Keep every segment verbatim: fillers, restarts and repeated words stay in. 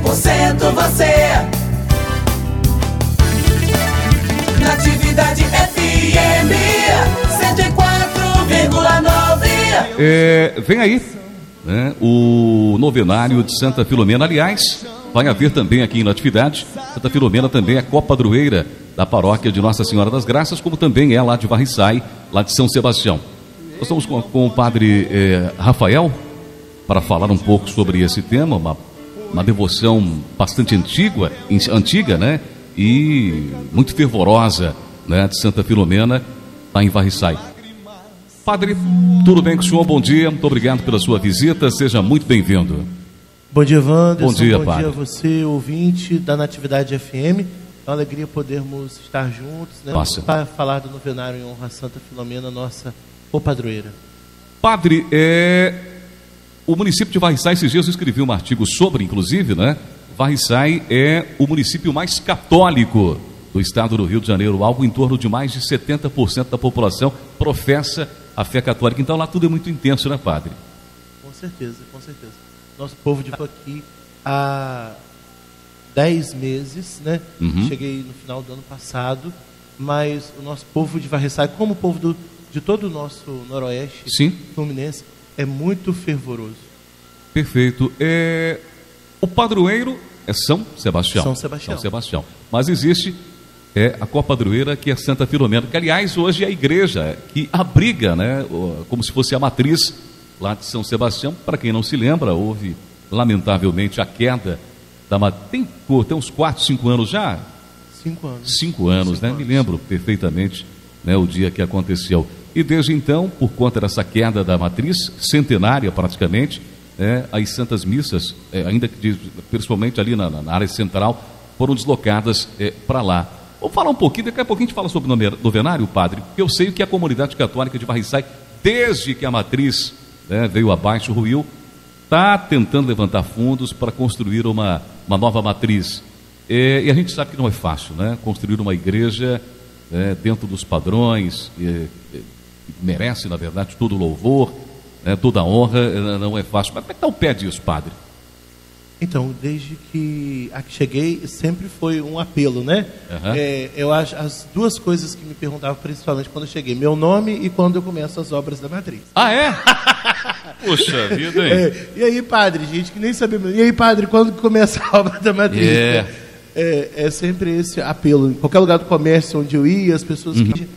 por cento você. Natividade F M cento e quatro vírgula nove. É, vem aí, né, o novenário de Santa Filomena. Aliás, vai haver também aqui em Natividade. Santa Filomena também é copadroeira da paróquia de Nossa Senhora das Graças, como também é lá de Varriçai, lá de São Sebastião. Nós estamos com, com o padre eh, Rafael para falar um pouco sobre esse tema, uma, uma devoção bastante antiga, antiga, né? E muito fervorosa, né, de Santa Filomena, lá em Varriçai. Padre, tudo bem com o senhor? Bom dia, muito obrigado pela sua visita, seja muito bem-vindo. Bom dia, Wanderson. Bom dia, Bom padre. dia a você, ouvinte da Natividade F M. É uma alegria podermos estar juntos, né, para falar do novenário em honra a Santa Filomena, nossa copadroeira. Padre, é... o município de Varriçai, esses dias eu escrevi um artigo sobre, inclusive, né? Varriçai é o município mais católico do estado do Rio de Janeiro. Algo em torno de mais de setenta por cento da população professa a fé católica. Então lá tudo é muito intenso, né, padre? Com certeza, com certeza. Nosso povo de aqui há dez meses, né? Uhum. Cheguei no final do ano passado, mas o nosso povo de Varriçai, como o povo do, de todo o nosso noroeste, sim, fluminense, é muito fervoroso. Perfeito. É... O padroeiro é São Sebastião. São Sebastião. São Sebastião. Mas existe é, a copadroeira, que é Santa Filomena, que aliás hoje é a igreja que abriga, né, como se fosse a matriz lá de São Sebastião. Para quem não se lembra, houve lamentavelmente a queda da matriz. Tem, tem uns quatro, cinco anos já? Cinco anos. Cinco anos, cinco né? Anos. Me lembro perfeitamente, né, o dia que aconteceu. E desde então, por conta dessa queda da matriz, centenária praticamente, é, as santas missas, é, ainda que principalmente ali na, na área central, foram deslocadas é, para lá. Vamos falar um pouquinho, daqui a pouquinho a gente fala sobre o novenário, padre, porque eu sei que a comunidade católica de Varriçai, desde que a matriz, né, veio abaixo, ruiu, está tentando levantar fundos para construir uma, uma nova matriz. É, e a gente sabe que não é fácil, né? Construir uma igreja é, dentro dos padrões, é, é, merece, na verdade, todo o louvor, é, toda a honra, não é fácil. Mas como é que está o pé disso, padre? Então, desde que aqui cheguei, sempre foi um apelo, né? Uhum. É, eu acho as duas coisas que me perguntavam principalmente quando eu cheguei: meu nome e quando eu começo as obras da matriz. Ah, é? Puxa vida, hein? É, e aí, padre, gente que nem sabia. E aí, padre, quando que começa a obra da matriz? Yeah. É, é sempre esse apelo. Em qualquer lugar do comércio onde eu ia, as pessoas uhum. que...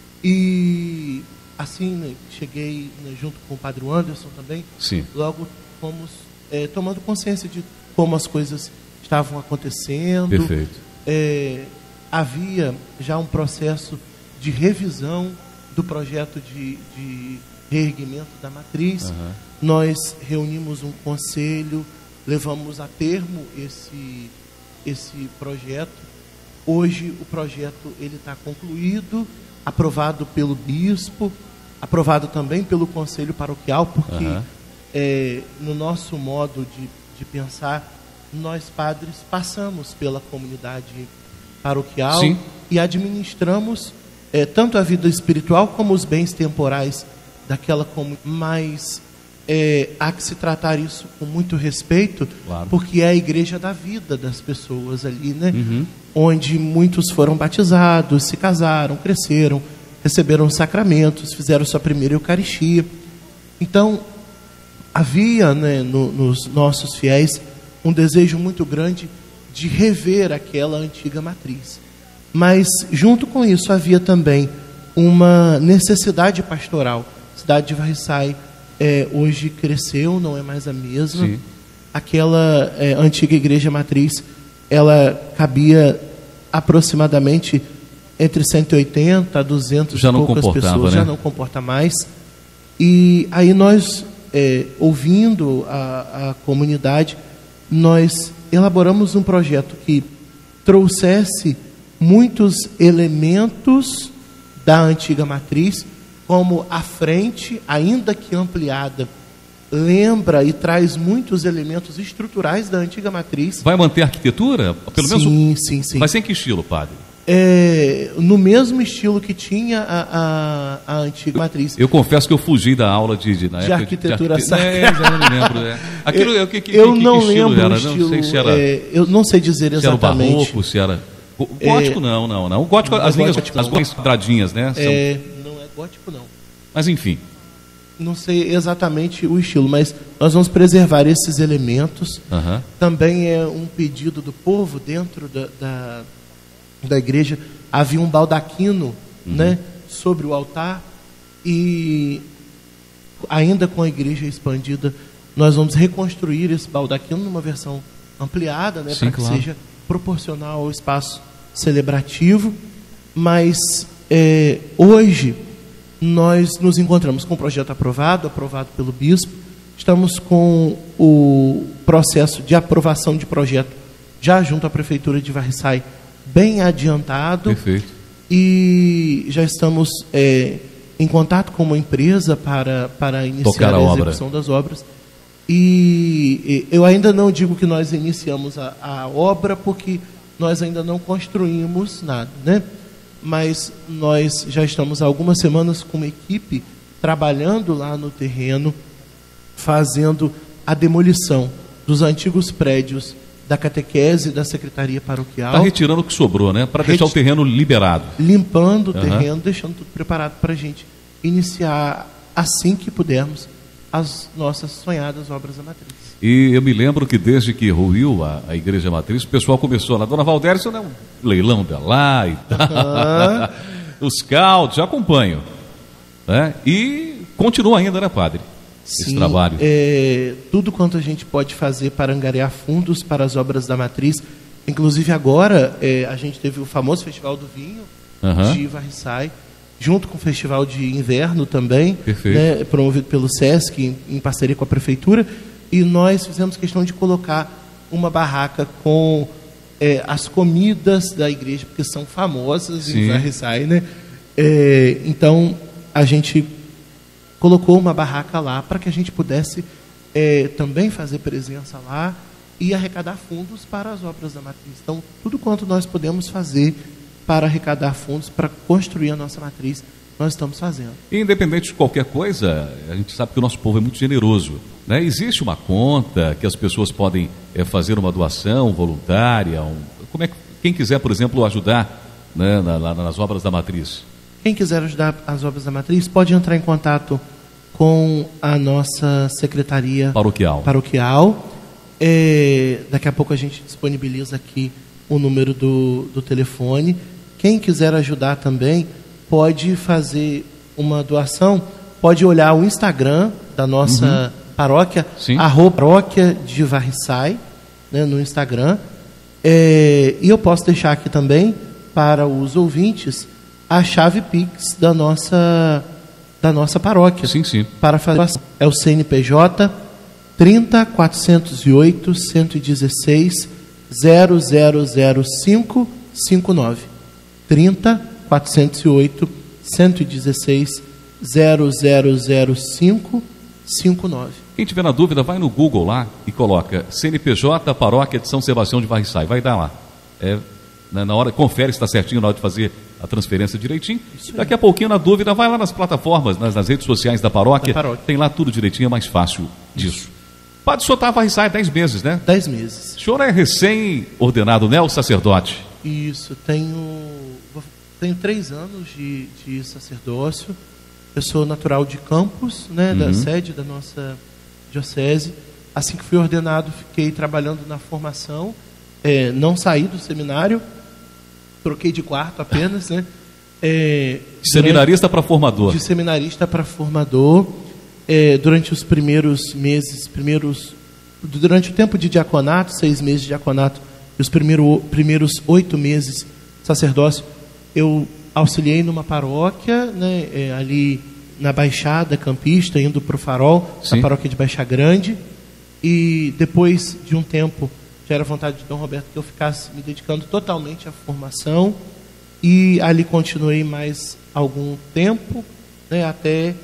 E assim, né, cheguei, né, junto com o padre Anderson também. Sim. Logo fomos é, tomando consciência de como as coisas estavam acontecendo. Perfeito. É, havia já um processo de revisão do projeto de, de reerguimento da matriz. Uhum. Nós reunimos um conselho, levamos a termo esse, esse projeto. Hoje o projeto ele está concluído, aprovado pelo bispo, aprovado também pelo conselho paroquial, porque uhum. é, no nosso modo de, de pensar, nós padres passamos pela comunidade paroquial. Sim. E administramos é, tanto a vida espiritual como os bens temporais daquela comunidade. Mas é, há que se tratar isso com muito respeito, claro. Porque é a igreja da vida das pessoas ali, né? Uhum. Onde muitos foram batizados, se casaram, cresceram, receberam sacramentos, fizeram sua primeira Eucaristia. Então, havia, né, no, nos nossos fiéis um desejo muito grande de rever aquela antiga matriz. Mas, junto com isso, havia também uma necessidade pastoral. A cidade de Varriçai é, hoje cresceu, não é mais a mesma. Sim. Aquela é, antiga igreja matriz, ela cabia aproximadamente entre cento e oitenta a duzentas já não poucas pessoas, né? Já não comporta mais. E aí nós, é, ouvindo a, a comunidade, nós elaboramos um projeto que trouxesse muitos elementos da antiga matriz, como a frente, ainda que ampliada, lembra e traz muitos elementos estruturais da antiga matriz. Vai manter a arquitetura? Pelo sim, menos... sim, sim. Mas em que estilo, padre? É, no mesmo estilo que tinha a, a, a antiga matriz. Eu confesso que eu fugi da aula de, de, na de época arquitetura de, de, sacra. É, já não me lembro. É. Aquilo, eu, que, que, eu que, não que estilo lembro era? o estilo. Não sei se era, é, eu não sei dizer se era o exatamente. barroco, se era... O gótico É, não, não, não. O gótico, não, as linhas, gótico as não. linhas quadradinhas, né? São... É, não é gótico, não. Mas enfim. Não sei exatamente o estilo, mas nós vamos preservar esses elementos. Uhum. Também é um pedido do povo dentro da, da, da igreja. Havia um baldaquino, uhum. né, sobre o altar e ainda com a igreja expandida, nós vamos reconstruir esse baldaquino numa versão ampliada, né, para que claro. seja proporcional ao espaço celebrativo. Mas é, hoje nós nos encontramos com o projeto aprovado, aprovado pelo bispo. Estamos com o processo de aprovação de projeto já junto à Prefeitura de Varriçai bem adiantado. Perfeito. E já estamos é, em contato com uma empresa para, para iniciar Tocar a, a obra. execução das obras. E, e eu ainda não digo que nós iniciamos a, a obra, porque nós ainda não construímos nada, né? Mas nós já estamos há algumas semanas com uma equipe trabalhando lá no terreno, fazendo a demolição dos antigos prédios da catequese e da secretaria paroquial. Está retirando o que sobrou, né? Para deixar Reti- o terreno liberado. Limpando o Uhum. terreno, deixando tudo preparado para a gente iniciar, assim que pudermos, as nossas sonhadas obras da matriz. E eu me lembro que desde que ruiu a, a Igreja Matriz, o pessoal começou lá. Dona Valdéria, né, um leilão da lá e tal. Uhum. Os cautos, já acompanho. Né? E continua ainda, né, padre? Esse Sim, trabalho. É, tudo quanto a gente pode fazer para angariar fundos para as obras da matriz. Inclusive agora, é, a gente teve o famoso Festival do Vinho Uhum. de Varriçai, junto com o Festival de Inverno também, Perfeito. né, promovido pelo SESC, em, em parceria com a Prefeitura. E nós fizemos questão de colocar uma barraca com é, as comidas da igreja, porque são famosas Sim. em Varriçai, né? É, então, a gente colocou uma barraca lá para que a gente pudesse é, também fazer presença lá e arrecadar fundos para as obras da matriz. Então, tudo quanto nós podemos fazer para arrecadar fundos, para construir a nossa matriz, nós estamos fazendo. Independente de qualquer coisa, a gente sabe que o nosso povo é muito generoso. Né? Existe uma conta que as pessoas podem é, fazer uma doação voluntária? Um, como é que, quem quiser, por exemplo, ajudar, né, na, na, nas obras da matriz? Quem quiser ajudar as obras da matriz pode entrar em contato com a nossa secretaria Paroquial. paroquial. É, daqui a pouco a gente disponibiliza aqui o número do, do telefone. Quem quiser ajudar também pode fazer uma doação, pode olhar o Instagram da nossa Uhum. paróquia, Sim. arroba paróquia de Varriçai, né, no Instagram. É, e eu posso deixar aqui também para os ouvintes a chave Pix da nossa, da nossa paróquia. Sim, sim. Para fazer doação. É o C N P J trinta, quatrocentos e oito, cento e dezesseis, zero zero zero cinco cinco nove. trinta, quatrocentos e oito, cento e dezesseis, zero zero zero cinco cinco nove. Quem tiver na dúvida, vai no Google lá e coloca C N P J Paróquia de São Sebastião de Varriçai. Vai dar lá. É, na hora, confere se está certinho na hora de fazer a transferência direitinho. Daqui a pouquinho, na dúvida, vai lá nas plataformas, nas, nas redes sociais da paróquia. Da paróquia. Tem lá tudo direitinho, é mais fácil disso. Padre, o senhor está em Varriçai há dez meses, né? Dez meses. O senhor é recém-ordenado, né, o sacerdote? Isso, tenho, tenho três anos de, de sacerdócio. Eu sou natural de Campos, né, Uhum. da sede da nossa diocese. Assim que fui ordenado, fiquei trabalhando na formação. É, não saí do seminário, troquei de quarto apenas, né? É, De seminarista para formador. De seminarista para formador. É, durante os primeiros meses, primeiros, durante o tempo de diaconato, seis meses de diaconato, e os primeiro, primeiros oito meses de sacerdócio, eu auxiliei numa paróquia, né, é, ali na Baixada Campista, indo para o Farol, Sim. na paróquia de Baixa Grande. E depois de um tempo, já era vontade de Dom Roberto que eu ficasse me dedicando totalmente à formação. E ali continuei mais algum tempo, né, até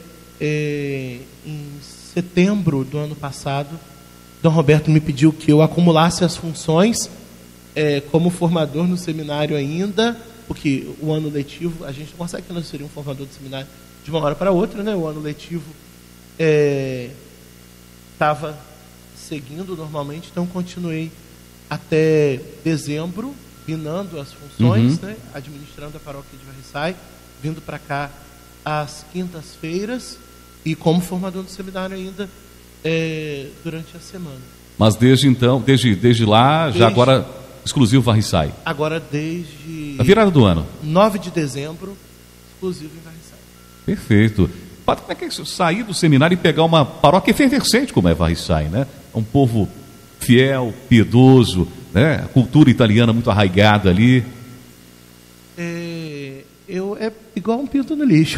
é, em setembro do ano passado, Dom Roberto me pediu que eu acumulasse as funções é, como formador no seminário ainda, porque o ano letivo, a gente não consegue transferir um formador de seminário de uma hora para outra, né? O ano letivo estava é, seguindo normalmente, então continuei até dezembro, binando as funções, uhum. né? Administrando a paróquia de Varriçai, vindo para cá às quintas-feiras e como formador do seminário ainda é, durante a semana. Mas desde então, desde, desde lá, desde, já agora exclusivo Varriçai? Agora desde... A virada do ano? nove de dezembro, exclusivo em Varriçai. Perfeito. Padre, como é que é isso? Sair do seminário e pegar uma paróquia efervescente como é Varriçai, né? Um povo fiel, piedoso, né? A cultura italiana muito arraigada ali. É, eu, é igual um pinto no lixo.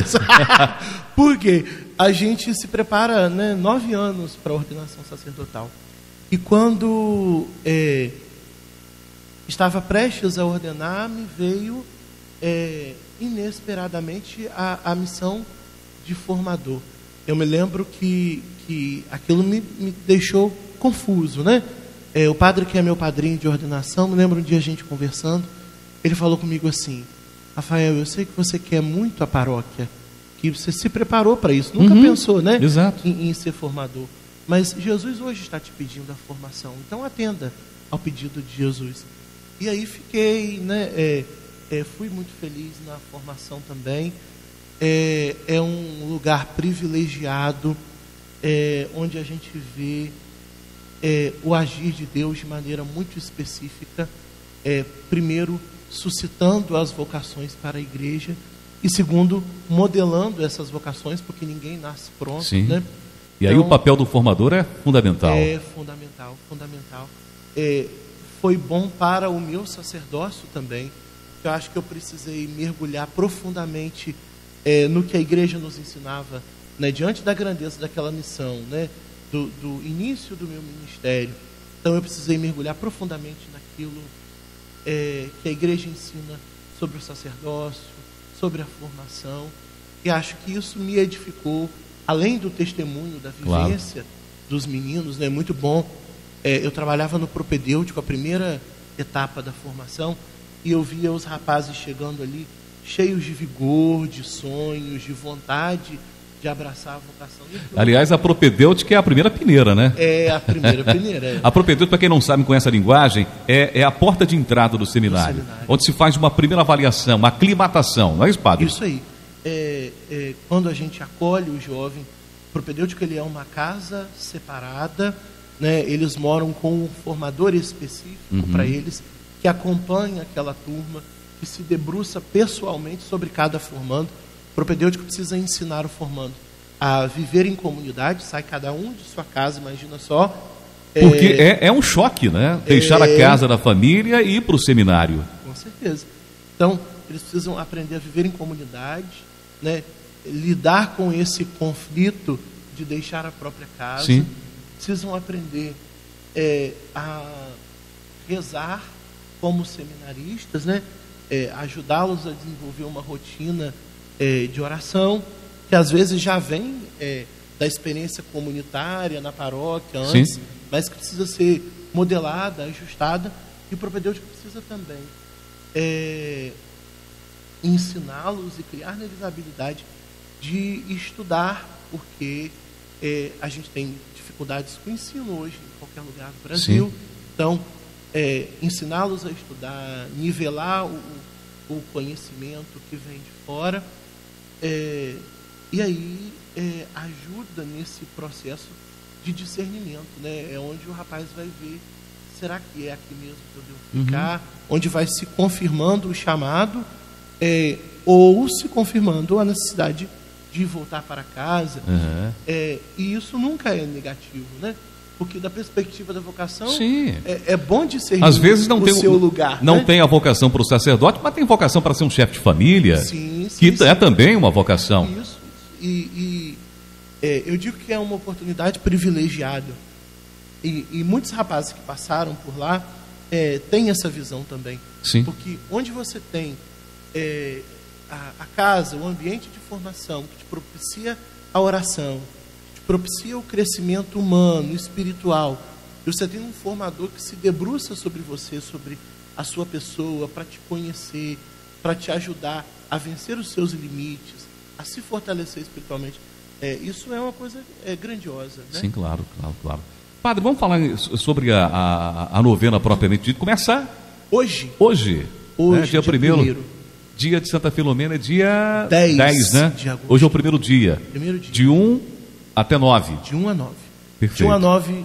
Por quê? A gente se prepara, né, nove anos para a ordenação sacerdotal. E quando é, estava prestes a ordenar, me veio é, inesperadamente a, a missão de formador. Eu me lembro que, que aquilo me, me deixou confuso, né? É, o padre que é meu padrinho de ordenação, me lembro um dia a gente conversando, ele falou comigo assim: Rafael, eu sei que você quer muito a paróquia, que você se preparou para isso, nunca uhum, pensou, né? Exato. Em, em ser formador. Mas Jesus hoje está te pedindo a formação, então atenda ao pedido de Jesus. E aí fiquei, né? É, é, fui muito feliz na formação também. É, é um lugar privilegiado, é, onde a gente vê é, o agir de Deus de maneira muito específica. É, primeiro, suscitando as vocações para a igreja, e segundo, modelando essas vocações, porque ninguém nasce pronto, sim. né? E aí então, o papel do formador é fundamental. É fundamental, fundamental. É, foi bom para o meu sacerdócio também. Eu acho que eu precisei mergulhar profundamente é, no que a igreja nos ensinava, né, diante da grandeza daquela missão, né, do, do início do meu ministério. Então eu precisei mergulhar profundamente naquilo é, que a igreja ensina sobre o sacerdócio, sobre a formação, e acho que isso me edificou, além do testemunho da vivência, claro, dos meninos, né, muito bom. É, eu trabalhava no propedêutico, a primeira etapa da formação, e eu via os rapazes chegando ali cheios de vigor, de sonhos, de vontade de abraçar a vocação. Aliás, a propedêutica é a primeira peneira, né? É a primeira peneira. É. A propedêutica, para quem não sabe, conhece a linguagem, é, é a porta de entrada do seminário, do seminário, onde se faz uma primeira avaliação, uma aclimatação, não é isso, padre? Isso aí. É, é, quando a gente acolhe o jovem, o propedêutico ele é uma casa separada, né? Eles moram com um formador específico uhum. para eles, que acompanha aquela turma, que se debruça pessoalmente sobre cada formando. O propedêutico precisa ensinar o formando a viver em comunidade, sai cada um de sua casa, imagina só. Porque é, é, é um choque, né? Deixar é, a casa da família e ir para o seminário. Com certeza. Então, eles precisam aprender a viver em comunidade, né? Lidar com esse conflito de deixar a própria casa. Sim. Precisam aprender é, a rezar como seminaristas, né? É, ajudá-los a desenvolver uma rotina é, de oração, que às vezes já vem é, da experiência comunitária na paróquia antes, sim, mas que precisa ser modelada, ajustada, e o propedêutico precisa também é, ensiná-los e criar neles a habilidade de estudar, porque é, a gente tem dificuldades com o ensino hoje em qualquer lugar do Brasil. Sim. Então, é, ensiná-los a estudar, nivelar o, o conhecimento que vem de fora, é, e aí é, ajuda nesse processo de discernimento, né? É onde o rapaz vai ver, será que é aqui mesmo que eu devo ficar? Uhum. Onde vai se confirmando o chamado, é, ou se confirmando a necessidade de voltar para casa. Uhum. É, e isso nunca é negativo, né? Porque da perspectiva da vocação, é, é bom discernir às vezes não o tem, seu lugar. Não né? tem a vocação para o sacerdote, mas tem vocação para ser um chefe de família, sim, sim, que sim. é também uma vocação. Isso, isso. E, e é, eu digo que é uma oportunidade privilegiada. E, e muitos rapazes que passaram por lá é, têm essa visão também. Sim. Porque onde você tem é, a, a casa, o ambiente de formação que te propicia a oração, propicia o crescimento humano, espiritual, e você tem um formador que se debruça sobre você, sobre a sua pessoa, para te conhecer, para te ajudar a vencer os seus limites, a se fortalecer espiritualmente. É, isso é uma coisa é, grandiosa, né? Sim, claro, claro, claro. Padre, vamos falar sobre a, a, a novena propriamente dita. Começa hoje. Hoje. Hoje, né? Dia primeiro. Dia de Santa Filomena é dia dez, né? De agosto. Hoje é o primeiro dia. Primeiro dia. De um até nove. De um a nove. Perfeito. De um a nove,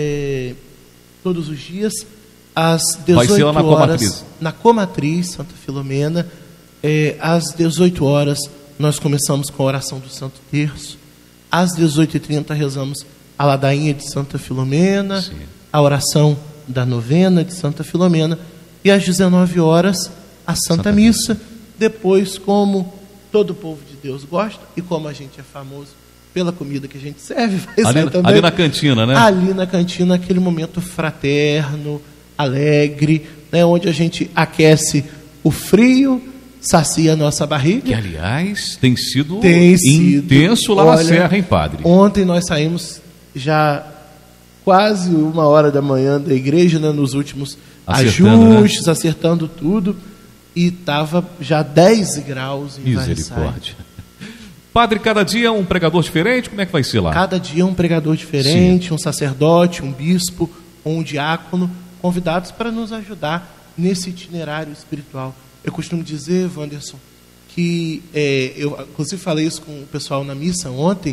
é, todos os dias, às dezoito Vai ser lá na horas. Comatriz. Na Comatriz, Santa Filomena, é, às dezoito horas, nós começamos com a oração do Santo Terço. Às dezoito e trinta, rezamos a ladainha de Santa Filomena, sim, a oração da novena de Santa Filomena. E às dezenove horas, a Santa, Santa Missa. Missa. Depois, como todo o povo de Deus gosta, e como a gente é famoso pela comida que a gente serve, vai ali, ser também, ali na cantina, né? Ali na cantina, aquele momento fraterno, alegre, né, onde a gente aquece o frio, sacia a nossa barriga. Que, aliás, tem sido tem intenso sido, lá olha, na Serra, hein, Padre? Ontem nós saímos já quase uma hora da manhã da igreja, né, nos últimos acertando, ajustes, né? Acertando tudo, e estava já dez graus em Misericórdia. Padre, cada dia um pregador diferente? Como é que vai ser lá? Cada dia um pregador diferente, sim, um sacerdote, um bispo ou um diácono, convidados para nos ajudar nesse itinerário espiritual. Eu costumo dizer, Wanderson, que é, eu inclusive falei isso com o pessoal na missa ontem,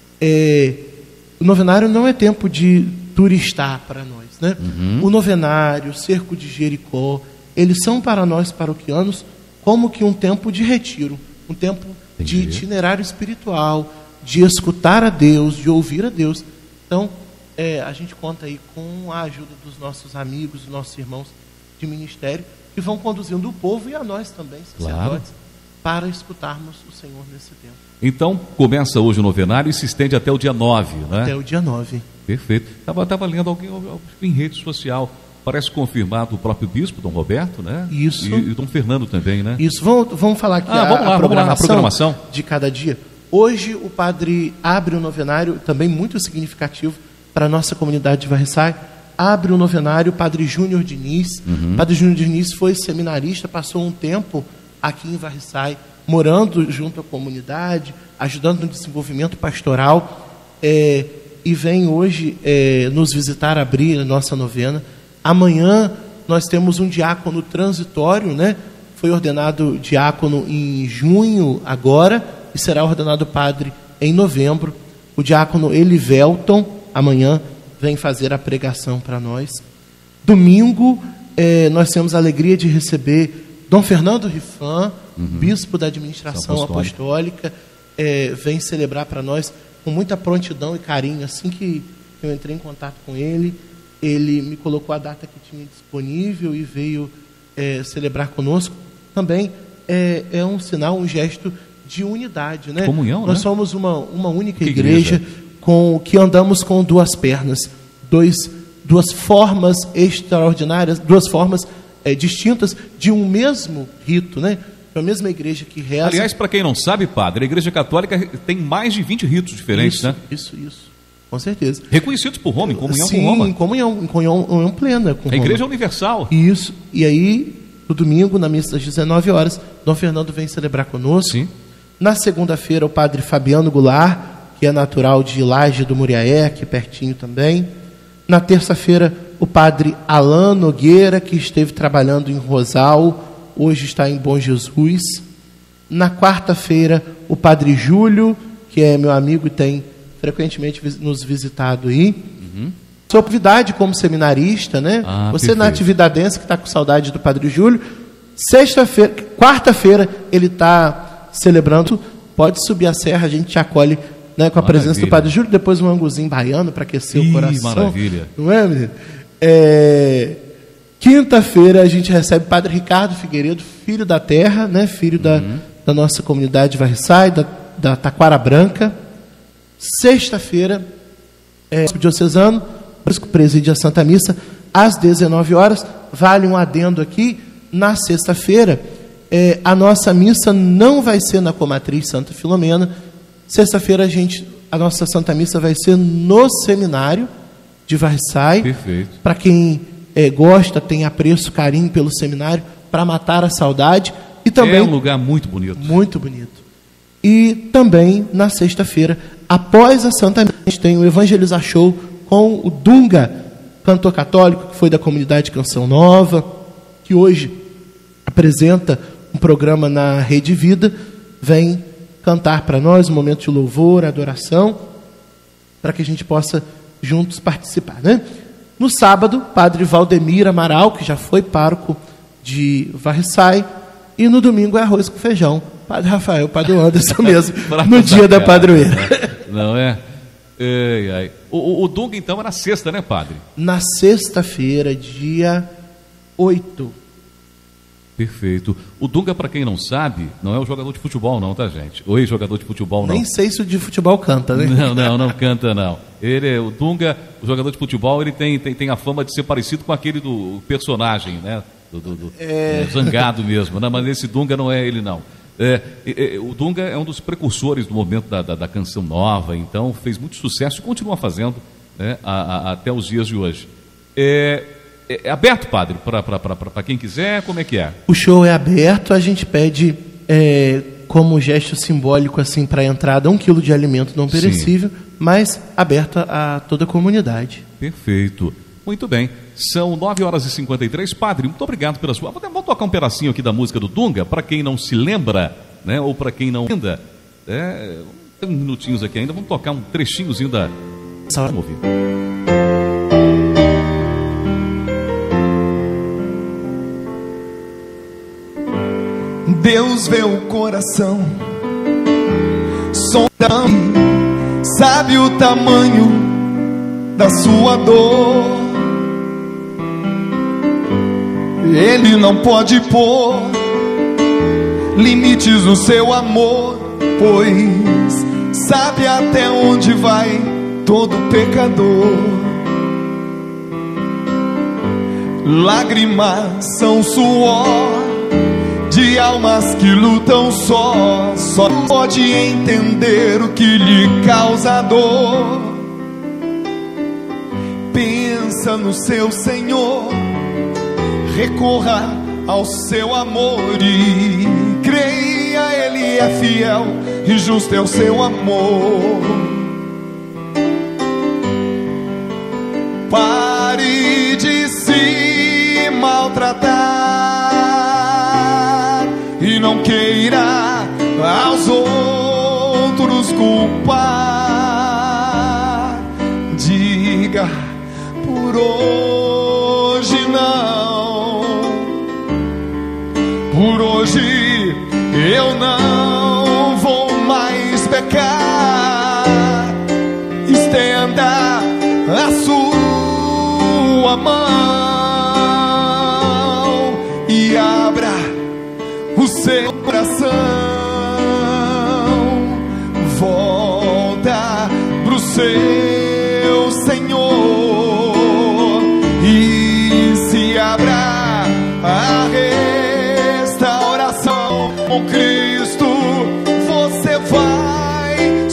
é, o novenário não é tempo de turistar para nós, né? Uhum. O novenário, o cerco de Jericó, eles são para nós paroquianos como que um tempo de retiro, um tempo Entendi. de itinerário espiritual, de escutar a Deus, de ouvir a Deus. Então, é, a gente conta aí com a ajuda dos nossos amigos, dos nossos irmãos de ministério, que vão conduzindo o povo e a nós também, sacerdotes, claro, para escutarmos o Senhor nesse tempo. Então, começa hoje o novenário e se estende até o dia nove, né? Até o dia nove. Perfeito. Estava tava lendo alguém em rede social, parece confirmado o próprio bispo, Dom Roberto, né? Isso. E, e Dom Fernando também, né? Isso. Vamos, vamos falar aqui ah, a, vamos lá, a, programação vamos lá, a programação de cada dia. Hoje o padre abre o novenário, também muito significativo para a nossa comunidade de Varriçai. Abre o novenário o padre Júnior Diniz. Uhum. O padre Júnior Diniz foi seminarista, passou um tempo aqui em Varriçai, morando junto à comunidade, ajudando no desenvolvimento pastoral, é, e vem hoje é, nos visitar, abrir a nossa novena. Amanhã nós temos um diácono transitório, né? Foi ordenado diácono em junho agora, e será ordenado padre em novembro. O diácono Elivelton, amanhã, vem fazer a pregação para nós. Domingo, eh, nós temos a alegria de receber Dom Fernando Rifan, uhum, bispo da administração apostólica, eh, vem celebrar para nós com muita prontidão e carinho. Assim que eu entrei em contato com ele, ele me colocou a data que tinha disponível e veio eh, celebrar conosco. Também é, é um sinal, um gesto de unidade, né? Comunhão, Nós né? somos uma, uma única que igreja, igreja com, que andamos com duas pernas, dois, duas formas extraordinárias, duas formas é, distintas de um mesmo rito, né? A mesma igreja que reza. Aliás, para quem não sabe, padre, a Igreja Católica tem mais de vinte ritos diferentes, isso, né? Isso, isso. Com certeza. Reconhecidos por Roma, em comunhão Sim, com Roma. Sim, em comunhão, em comunhão plena com a Roma. Igreja Universal. Isso. E aí, no domingo, na missa das dezenove horas, Dom Fernando vem celebrar conosco. Sim. Na segunda-feira, o padre Fabiano Goulart, que é natural de Laje do Muriaé, aqui pertinho também. Na terça-feira, o padre Alain Nogueira, que esteve trabalhando em Rosal, hoje está em Bom Jesus. Na quarta-feira, o padre Júlio, que é meu amigo e tem frequentemente nos visitado aí. Uhum. Sua atividade como seminarista, né? Ah, você perfeito. Na atividadense que está com saudade do padre Júlio. Sexta-feira, quarta-feira, ele está celebrando. Pode subir a serra, a gente te acolhe, né, com a Maravilha. presença do padre Júlio. Depois um anguzinho baiano para aquecer Ih, o coração. Maravilha. Não é, menino? É... Quinta-feira a gente recebe o padre Ricardo Figueiredo, filho da terra, né? Filho da, uhum. da nossa comunidade de Varriçai, da, da Taquara Branca. Sexta-feira, é, o diocesano, preside a Santa Missa, às dezenove horas. Vale um adendo aqui, na sexta-feira, é, a nossa missa não vai ser na Comatriz Santa Filomena. Sexta-feira, a gente, a nossa Santa Missa vai ser no seminário de Varriçai. Perfeito. Para quem é, gosta, tem apreço, carinho pelo seminário, para matar a saudade. E também, é um lugar muito bonito. Muito bonito. E também, na sexta-feira, após a Santa Missa, a gente tem o Evangelizar Show com o Dunga, cantor católico, que foi da comunidade Canção Nova, que hoje apresenta um programa na Rede Vida, vem cantar para nós um momento de louvor, adoração, para que a gente possa juntos participar, né? No sábado, Padre Valdemir Amaral, que já foi pároco de Varriçai, e no domingo é arroz com feijão. Padre Rafael, Padre Anderson mesmo, no dia da padroeira. Não é? Ei, ai. O, o, o Dunga, então, é na sexta, né, padre? Na sexta-feira, dia oito. Perfeito. O Dunga, para quem não sabe, não é um jogador de futebol, não, tá, gente? Ou ex-jogador de futebol, não. Nem sei se o de futebol canta, né? Não, não, não canta, não. Ele, é- o Dunga, o jogador de futebol, ele tem, tem, tem a fama de ser parecido com aquele do personagem, né? Do, do, do- É. do Zangado mesmo. Não, mas esse Dunga não é ele, não. É, é, é, o Dunga é um dos precursores do movimento da, da, da canção nova, então fez muito sucesso e continua fazendo, né, a, a, até os dias de hoje. É, é, é aberto, padre, para quem quiser? Como é que é? O show é aberto, a gente pede é, como gesto simbólico assim para a entrada um quilo de alimento não perecível, mas aberto a toda a comunidade. Perfeito. Muito bem. São nove horas e cinquenta e três. Padre, muito obrigado pela sua... Vamos tocar um pedacinho aqui da música do Dunga, para quem não se lembra, né? Ou para quem não ainda. É... Tem uns minutinhos aqui ainda. Vamos tocar um trechinhozinho da... Vamos ouvir. Deus vê o coração, sonda, sabe o tamanho da sua dor. Ele não pode pôr limites no seu amor, pois sabe até onde vai todo pecador. Lágrimas são suor de almas que lutam só. Só pode entender o que lhe causa dor. Pensa no seu Senhor, recorra ao seu amor e creia, Ele é fiel e justo é o seu amor. Pare de se maltratar e não queira aos outros culpar. Diga por hoje não, por hoje eu não vou mais pecar. Estenda a sua mão e abra o seu coração. Volta pro seu Senhor e se abra a restauração. Com Cristo você vai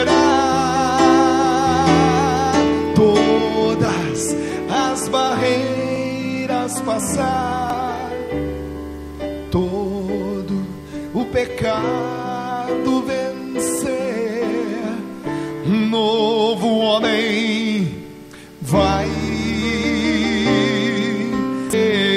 superar todas as barreiras, passar todo o pecado, vencer. Novo homem vai ser.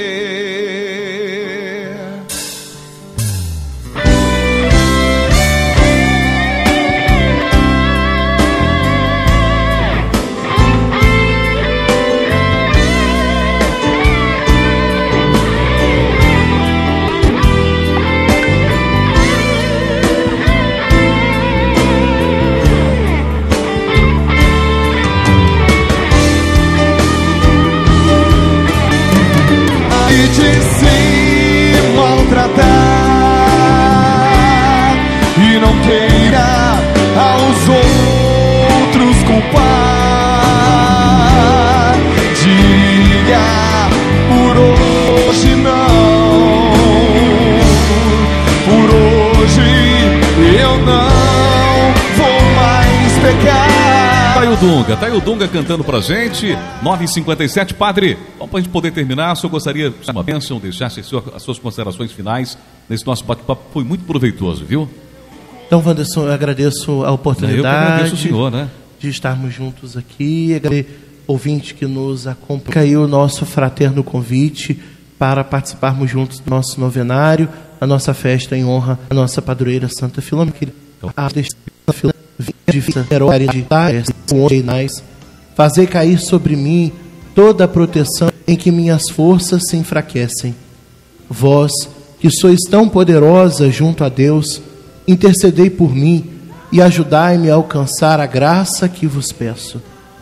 E não queira aos outros culpar. Diga por hoje não, por hoje eu não vou mais pecar. Aí o Dunga. Tá aí o Dunga cantando pra gente. nove e cinquenta e sete. Padre, bom, pra gente poder terminar, o senhor gostaria de uma bênção, deixasse as suas considerações finais nesse nosso bate-papo. Foi muito proveitoso, viu? Então, Wanderson, eu agradeço a oportunidade. Eu que agradeço o senhor, né? De estarmos juntos aqui. Agradeço ouvinte que nos acompanha. Caiu o nosso fraterno convite para participarmos juntos do nosso novenário, a nossa festa em honra à nossa padroeira Santa Filomena. Fazer cair sobre mim toda a proteção em que minhas forças se enfraquecem. Vós, que sois tão poderosa junto a Deus, intercedei por mim e ajudai-me a alcançar a graça que vos peço.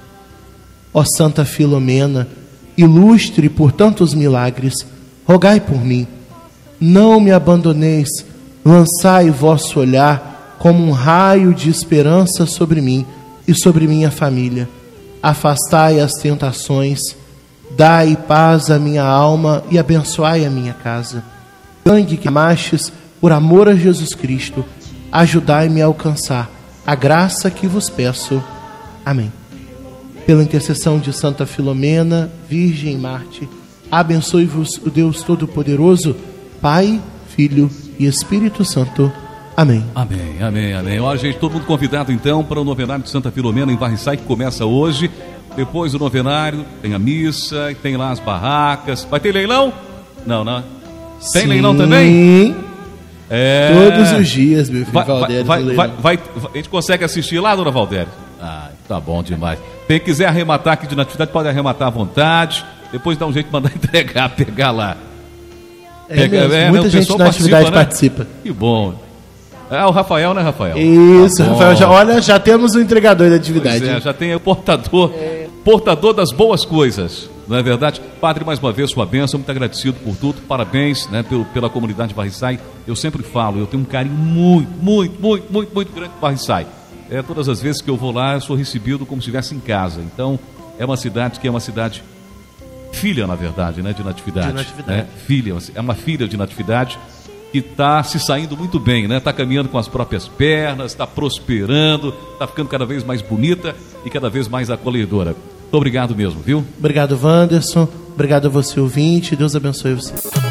Ó Santa Filomena, ilustre por tantos milagres, rogai por mim. Não me abandoneis, lançai vosso olhar como um raio de esperança sobre mim e sobre minha família. Afastai as tentações, dai paz à minha alma e abençoai a minha casa. Sangue que amastes por amor a Jesus Cristo, ajudai-me a alcançar a graça que vos peço. Amém. Pela intercessão de Santa Filomena, Virgem Marte, abençoe-vos o Deus Todo-Poderoso, Pai, Filho e Espírito Santo. Amém. Amém, amém, amém. Olha, gente, todo mundo convidado então para o novenário de Santa Filomena em Varriçai, que começa hoje. Depois do novenário, tem a missa, tem lá as barracas. Vai ter leilão? Não, não. Tem Sim. leilão também? É... Todos os dias, meu filho. Vai, Valdério, vai, vai, vai, vai, a gente consegue assistir lá, dona Valdério? Ah, tá bom demais. Quem quiser arrematar aqui de natividade, pode arrematar à vontade. Depois dá um jeito de mandar entregar, pegar lá. É Pega, mesmo, é, muita né, gente na atividade participa, né? Que bom. É o Rafael, né, Rafael? Isso, tá Rafael. Já, olha, já temos o entregador da atividade. Pois é, já tem o portador, é. portador das boas coisas. Não é verdade? Padre, mais uma vez, sua bênção, muito agradecido por tudo. Parabéns, né, pelo, pela comunidade de Varriçai. Eu sempre falo, eu tenho um carinho muito, muito, muito, muito, muito grande por Varriçai. É, todas as vezes que eu vou lá, eu sou recebido como se estivesse em casa. Então, é uma cidade que é uma cidade filha, na verdade, né, de Natividade. De Natividade. Né? Filha, é uma filha de Natividade que está se saindo muito bem, né? Está caminhando com as próprias pernas, está prosperando, está ficando cada vez mais bonita e cada vez mais acolhedora. Muito obrigado mesmo, viu? Obrigado, Wanderson. Obrigado a você, ouvinte. Deus abençoe você.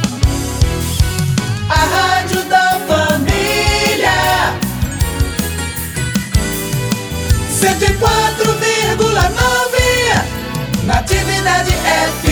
A Rádio da Família cento e quatro vírgula nove Natividade F